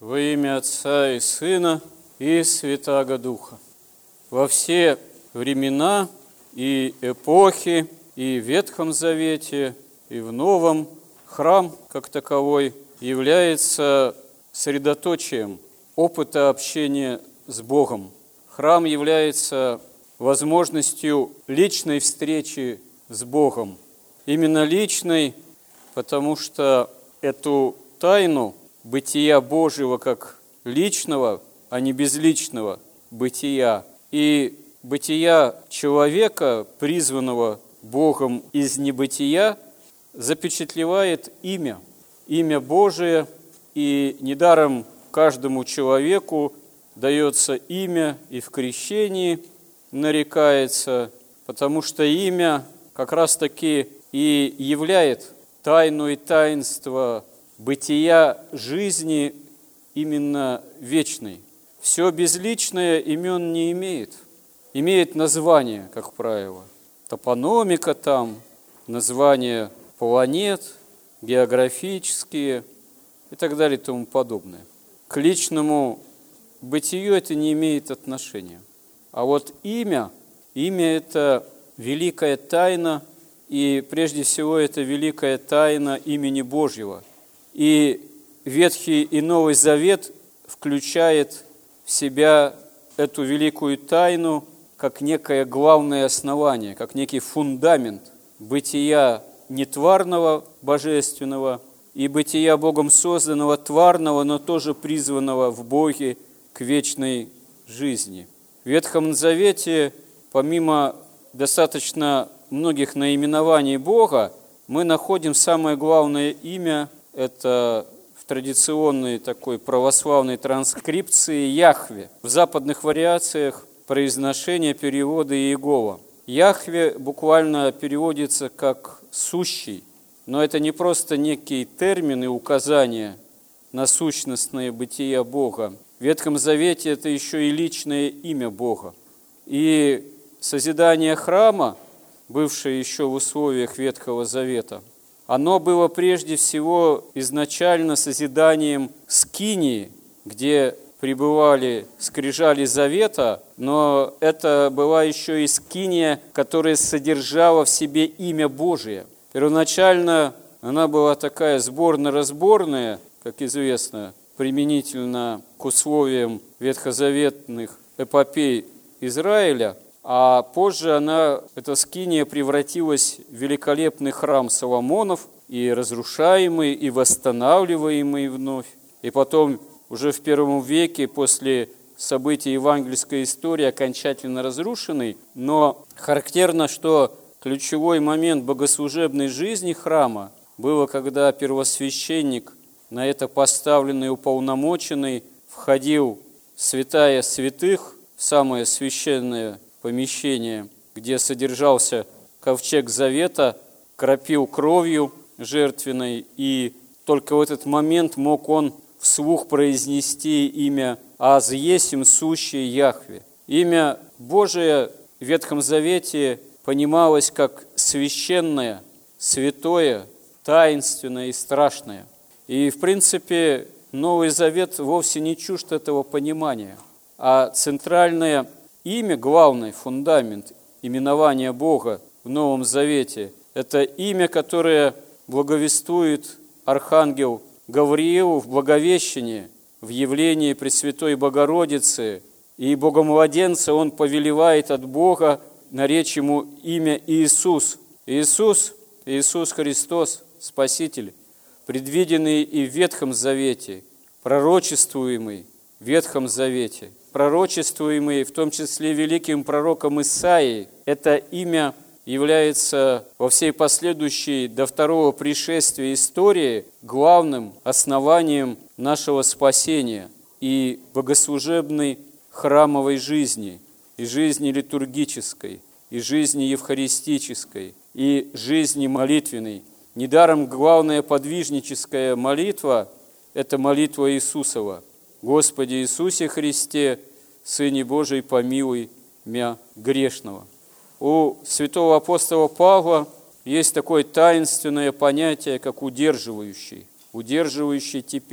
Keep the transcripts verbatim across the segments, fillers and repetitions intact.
Во имя Отца и Сына и Святаго Духа. Во все времена и эпохи, и в Ветхом Завете, и в Новом, храм, как таковой, является средоточием опыта общения с Богом. Храм является возможностью личной встречи с Богом. Именно личной, потому что эту тайну бытия Божьего как личного, а не безличного бытия, и бытия человека, призванного Богом из небытия, запечатлевает имя, имя Божие, и недаром каждому человеку дается имя и в крещении нарекается, потому что имя как раз-таки и являет тайну и таинство бытия жизни именно вечной. Все безличное имен не имеет. Имеет название, как правило. Топономика там, названия планет, географические и так далее и тому подобное. К личному бытию это не имеет отношения. А вот имя, имя – это великая тайна, и прежде всего это великая тайна имени Божьего. И Ветхий и Новый Завет включает в себя эту великую тайну как некое главное основание, как некий фундамент бытия нетварного, божественного, и бытия Богом созданного, тварного, но тоже призванного в Боге к вечной жизни. В Ветхом Завете, помимо достаточно многих наименований Бога, мы находим самое главное имя – это в традиционной такой православной транскрипции Яхве. В западных вариациях произношения перевода Иегова. Яхве буквально переводится как «сущий», но это не просто некие термины, указания на сущностное бытие Бога. В Ветхом Завете это еще и личное имя Бога. И созидание храма, бывшее еще в условиях Ветхого Завета, оно было прежде всего изначально созиданием скинии, где пребывали скрижали завета, но это была еще и скиния, которая содержала в себе имя Божие. Первоначально она была такая сборно-разборная, как известно, применительно к условиям ветхозаветных эпопей Израиля, а позже она, эта скиния, превратилась в великолепный храм Соломонов, и разрушаемый, и восстанавливаемый вновь. И потом, уже в первом веке, после событий евангельской истории, окончательно разрушенный. Но характерно, что ключевой момент богослужебной жизни храма было, когда первосвященник, на это поставленный, уполномоченный, входил в святая святых, в самое священное помещение, где содержался ковчег завета, кропил кровью жертвенной, и только в этот момент мог он вслух произнести имя «Аз есим сущий Яхве». Имя Божие в Ветхом Завете понималось как священное, святое, таинственное и страшное. И, в принципе, Новый Завет вовсе не чужд этого понимания, а центральное имя, главный фундамент именования Бога в Новом Завете – это имя, которое благовествует архангел Гавриилу в Благовещении, в явлении Пресвятой Богородицы, и Богомладенца он повелевает от Бога наречь ему имя Иисус. Иисус, Иисус Христос, Спаситель, предвиденный и в Ветхом Завете, пророчествуемый в Ветхом Завете, пророчествуемый в том числе великим пророком Исаией. Это имя является во всей последующей до второго пришествия истории главным основанием нашего спасения и богослужебной храмовой жизни, и жизни литургической, и жизни евхаристической, и жизни молитвенной. Недаром главная подвижническая молитва – это молитва Иисусова. «Господи Иисусе Христе, Сыне Божий, помилуй мя грешного». У святого апостола Павла есть такое таинственное понятие, как удерживающий, удерживающий теперь.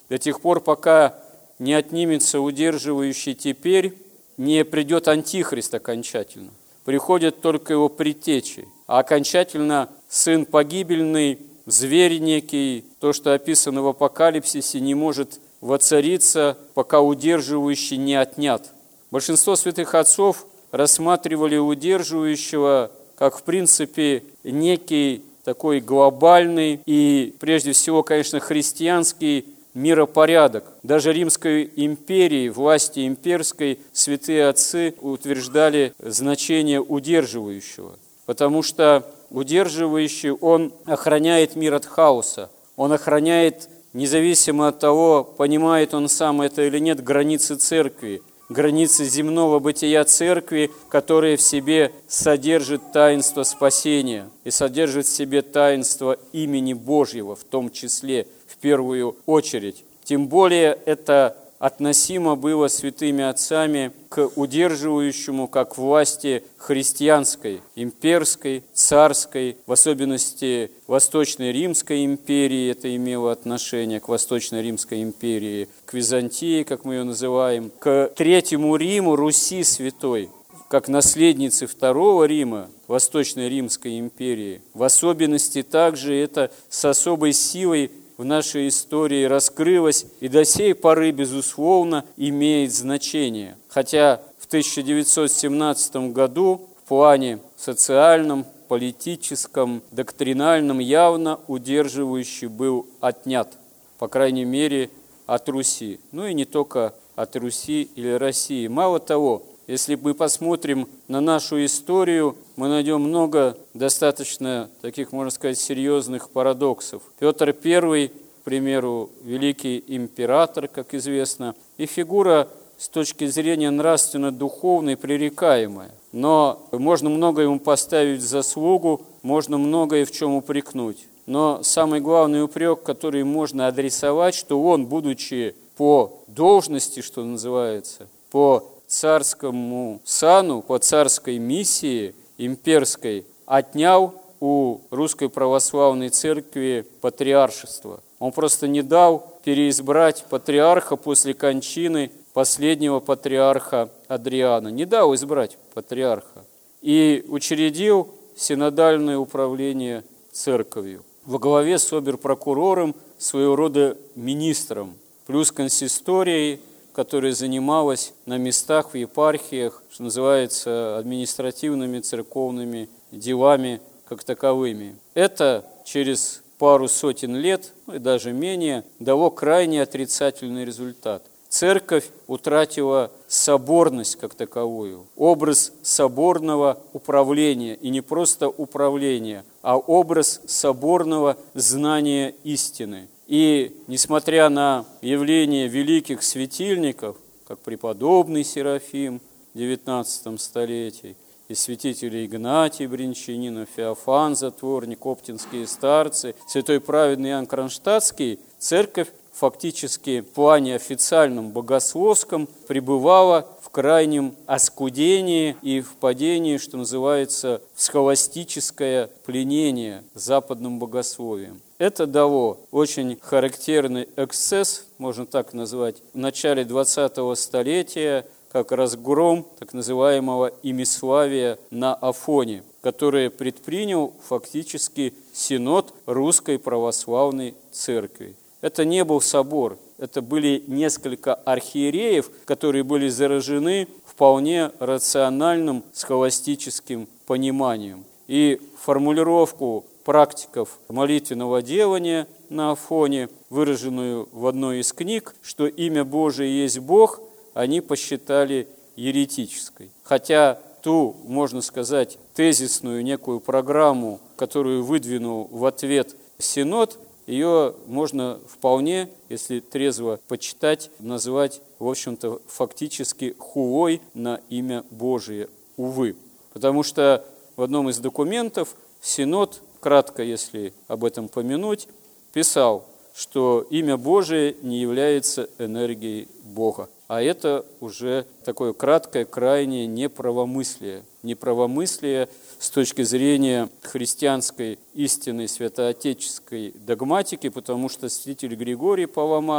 до тех пор, пока не отнимется удерживающий теперь, не придет Антихрист окончательно. Приходят только его предтечи, а окончательно сын погибельный, зверь некий, то, что описано в Апокалипсисе, не может воцариться, пока удерживающий не отнят. Большинство святых отцов рассматривали удерживающего как, в принципе, некий такой глобальный и, прежде всего, конечно, христианский миропорядок. Даже Римской империи, власти имперской, святые отцы утверждали значение удерживающего, потому что удерживающий, он охраняет мир от хаоса, он охраняет, независимо от того, понимает он сам это или нет, границы церкви, границы земного бытия церкви, которые в себе содержат таинство спасения и содержат в себе таинство имени Божьего, в том числе, в первую очередь. Тем более это относимо было святыми отцами к удерживающему как власти христианской, имперской, царской, в особенности Восточной Римской империи, это имело отношение к Восточной Римской империи, к Византии, как мы ее называем, к Третьему Риму, Руси Святой, как наследницы Второго Рима, Восточной Римской империи. В особенности также это с особой силой в нашей истории раскрылось и до сей поры, безусловно, имеет значение. Хотя в тысяча девятьсот семнадцатом году в плане социальном, политическом, доктринальном явно удерживающий был отнят, по крайней мере, от Руси. Ну и не только от Руси или России. Мало того, если мы посмотрим на нашу историю, мы найдем много достаточно таких, можно сказать, серьезных парадоксов. Петр Первый, к примеру, великий император, как известно, и фигура с точки зрения нравственно-духовной пререкаемая. Но можно многое ему поставить в заслугу, можно многое в чем упрекнуть. Но самый главный упрек, который можно адресовать, что он, будучи по должности, что называется, по царскому сану, по царской миссии имперской, отнял у Русской Православной Церкви патриаршество. Он просто не дал переизбрать патриарха после кончины последнего патриарха Адриана. Не дал избрать патриарха. И учредил синодальное управление церковью. Во главе с обер-прокурором, своего рода министром, плюс консисторией, которая занималась на местах в епархиях, что называется, административными церковными делами как таковыми. Это через пару сотен лет, ну и даже менее, дало крайне отрицательный результат. Церковь утратила соборность как таковую, образ соборного управления, и не просто управления, а образ соборного знания истины. И, несмотря на явление великих светильников, как преподобный Серафим в девятнадцатом столетии, и святители Игнатий Бринчанинов, Феофан Затворник, оптинские старцы, святой праведный Иоанн Кронштадтский, церковь фактически в плане официальном, богословском, пребывала в крайнем оскудении и впадении, что называется, в схоластическое пленение западным богословием. Это дало очень характерный эксцесс, можно так назвать, в начале двадцатого столетия, как разгром так называемого имиславия на Афоне, которое предпринял фактически синод Русской Православной Церкви. Это не был собор, это были несколько архиереев, которые были заражены вполне рациональным схоластическим пониманием. И формулировку практиков молитвенного делания на Афоне, выраженную в одной из книг, что имя Божие есть Бог, они посчитали еретической. Хотя ту, можно сказать, тезисную некую программу, которую выдвинул в ответ Синод, ее можно вполне, если трезво почитать, назвать, в общем-то, фактически хулой на имя Божие, увы. Потому что в одном из документов Синод, кратко, если об этом помянуть, писал, что имя Божие не является энергией Бога. А это уже такое краткое, крайнее неправомыслие. Неправомыслие с точки зрения христианской истинной святоотеческой догматики, потому что святитель Григорий Палама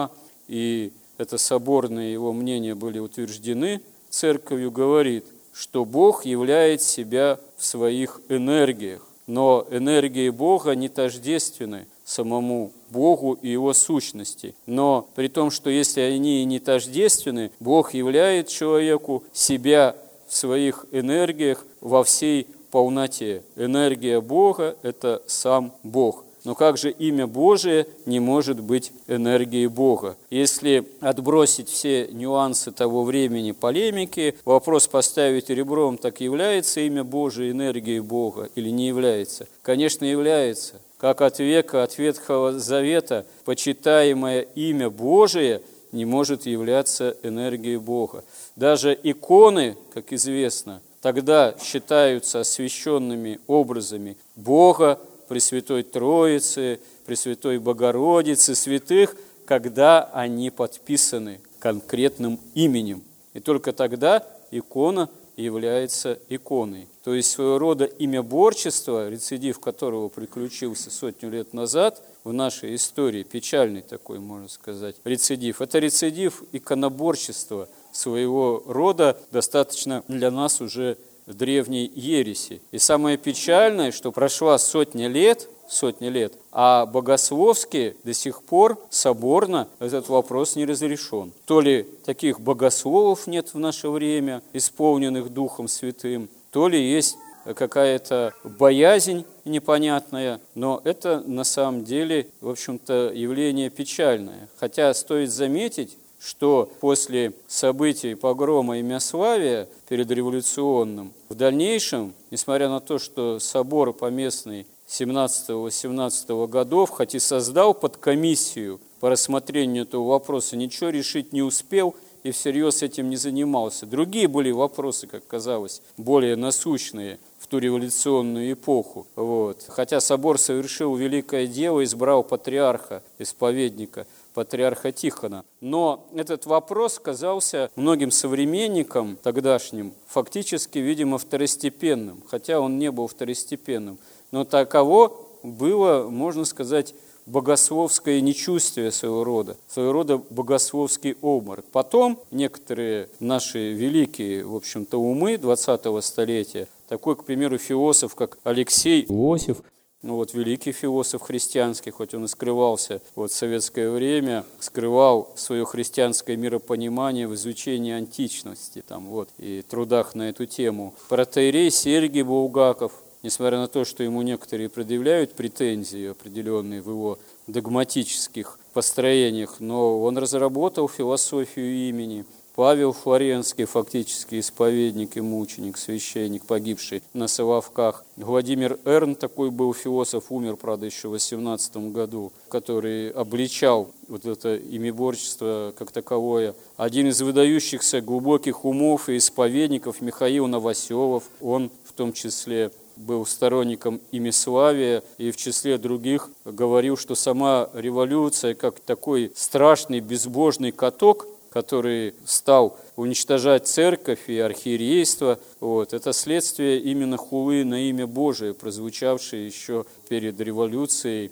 и это соборное его мнение были утверждены церковью, говорит, что Бог являет себя в своих энергиях, но энергии Бога не тождественны самому Богу и Его сущности. Но при том, что если они и не тождественны, Бог являет человеку себя в своих энергиях во всей полноте. Энергия Бога – это сам Бог. Но как же имя Божие не может быть энергией Бога? Если отбросить все нюансы того времени полемики, вопрос поставить ребром, так является имя Божие энергией Бога или не является? Конечно, является. Как от века, от Ветхого Завета, почитаемое имя Божие не может являться энергией Бога. Даже иконы, как известно, тогда считаются освященными образами Бога, Пресвятой Троицы, Пресвятой Богородицы, святых, когда они подписаны конкретным именем. И только тогда икона является иконой. То есть своего рода имяборчество, рецидив которого приключился сотню лет назад в нашей истории, печальный такой, можно сказать, рецидив. Это рецидив иконоборчества своего рода, достаточно для нас уже древней ереси. И самое печальное, что прошла сотня лет, сотня лет, а богословски до сих пор соборно этот вопрос не разрешен. То ли таких богословов нет в наше время, исполненных Духом Святым, то ли есть какая-то боязнь непонятная, но это на самом деле, в общем-то, явление печальное. Хотя стоит заметить, что после событий погрома и Мяславия перед революционным, в дальнейшем, несмотря на то, что собор поместный семнадцатого-восемнадцатого годов, хоть и создал подкомиссию по рассмотрению этого вопроса, ничего решить не успел и всерьез этим не занимался. Другие были вопросы, как казалось, более насущные в ту революционную эпоху. Вот. Хотя собор совершил великое дело, избрал патриарха, исповедника, патриарха Тихона. Но этот вопрос казался многим современникам тогдашним фактически, видимо, второстепенным, хотя он не был второстепенным. Но таково было, можно сказать, богословское нечувствие своего рода, своего рода богословский обморок. Потом некоторые наши великие, в общем-то, умы двадцатого столетия, такой, к примеру, философ, как Алексей Иосиф, ну вот великий философ христианский, хоть он и скрывался вот, в советское время, скрывал свое христианское миропонимание в изучении античности там, вот, и трудах на эту тему. Протоиерей Сергий Булгаков, несмотря на то, что ему некоторые предъявляют претензии определенные в его догматических построениях, но он разработал философию имени. Павел Флоренский, фактически исповедник и мученик, священник, погибший на Соловках. Владимир Эрн, такой был философ, умер, правда, еще в восемнадцатом году, который обличал вот это имяборчество как таковое. Один из выдающихся глубоких умов и исповедников, Михаил Новоселов, он в том числе был сторонником имяславия и в числе других говорил, что сама революция, как такой страшный безбожный каток, который стал уничтожать церковь и архиерейство, вот, это следствие именно хулы на имя Божие, прозвучавшее еще перед революцией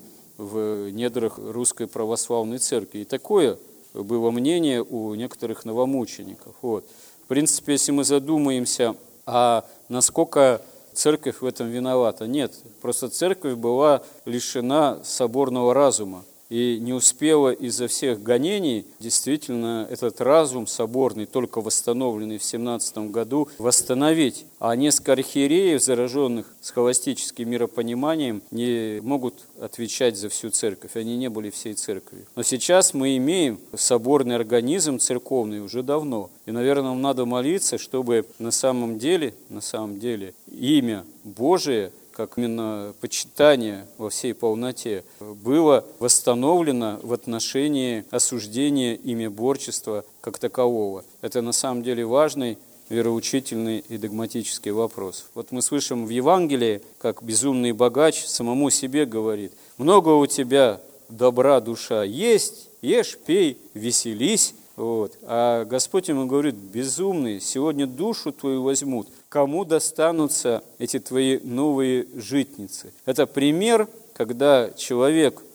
в недрах Русской Православной Церкви. И такое было мнение у некоторых новомучеников. Вот. В принципе, если мы задумаемся, а насколько церковь в этом виновата? Нет, просто церковь была лишена соборного разума и не успела из-за всех гонений действительно этот разум соборный, только восстановленный в семнадцатом году, восстановить. А несколько архиереев, зараженных схоластическим миропониманием, не могут отвечать за всю церковь. Они не были всей церковью. Но сейчас мы имеем соборный организм церковный уже давно. И, наверное, нам надо молиться, чтобы на самом деле, на самом деле имя Божие, как именно почитание во всей полноте, было восстановлено в отношении осуждения имяборчества как такового. Это на самом деле важный вероучительный и догматический вопрос. Вот мы слышим в Евангелии, как безумный богач самому себе говорит: «Много у тебя добра, душа, есть, ешь, пей, веселись». Вот. А Господь ему говорит: безумный, сегодня душу твою возьмут. Кому достанутся эти твои новые житницы? Это пример, когда человек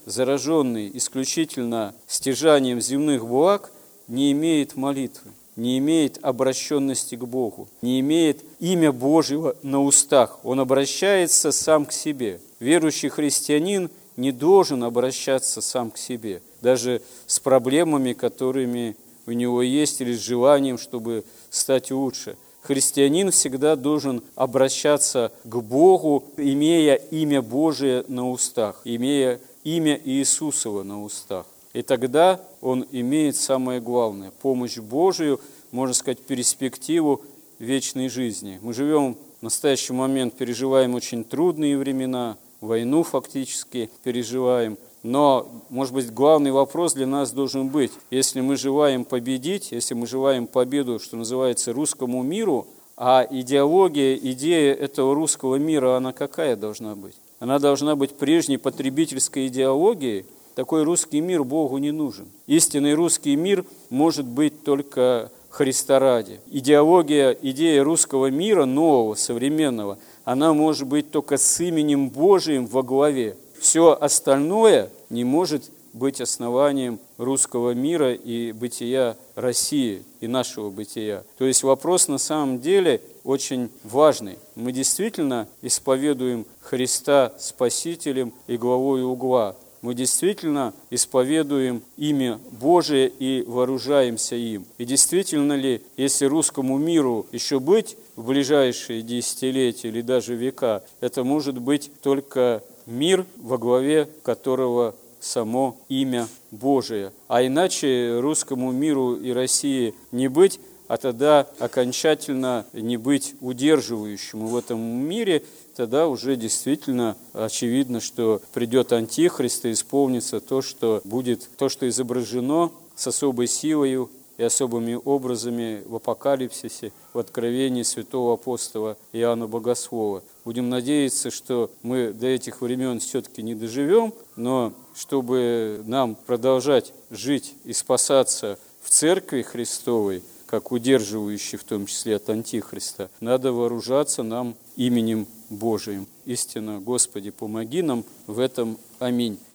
зараженный исключительно стяжанием земных благ, не имеет молитвы, не имеет обращенности к Богу, не имеет имя Божьего на устах. Он обращается сам к себе. Верующий христианин не должен обращаться сам к себе, даже с проблемами, которыми у него есть, или с желанием, чтобы стать лучше. Христианин всегда должен обращаться к Богу, имея имя Божие на устах, имея имя Иисусова на устах. И тогда он имеет самое главное – помощь Божию, можно сказать, перспективу вечной жизни. Мы живем в настоящий момент, переживаем очень трудные времена, войну фактически переживаем. Но, может быть, главный вопрос для нас должен быть, если мы желаем победить, если мы желаем победу, что называется, русскому миру, а идеология, идея этого русского мира, она какая должна быть? Она должна быть прежней потребительской идеологией. Такой русский мир Богу не нужен. Истинный русский мир может быть только Христа ради. Идеология, идея русского мира, нового, современного, она может быть только с именем Божиим во главе. Все остальное не может быть основанием русского мира и бытия России, и нашего бытия. То есть вопрос на самом деле очень важный. Мы действительно исповедуем Христа Спасителем и главой угла. Мы действительно исповедуем имя Божие и вооружаемся им. И действительно ли, если русскому миру еще быть в ближайшие десятилетия или даже века, это может быть только мир, во главе которого само имя Божие. А иначе русскому миру и России не быть, а тогда окончательно не быть удерживающим в этом мире, тогда уже действительно очевидно, что придет Антихрист и исполнится то, что будет, то, что изображено с особой силой и особыми образами в Апокалипсисе, в Откровении святого апостола Иоанна Богослова. Будем надеяться, что мы до этих времен все-таки не доживем, но чтобы нам продолжать жить и спасаться в Церкви Христовой, как удерживающий в том числе от Антихриста, надо вооружаться нам именем Божиим. Истинно, Господи, помоги нам в этом. Аминь.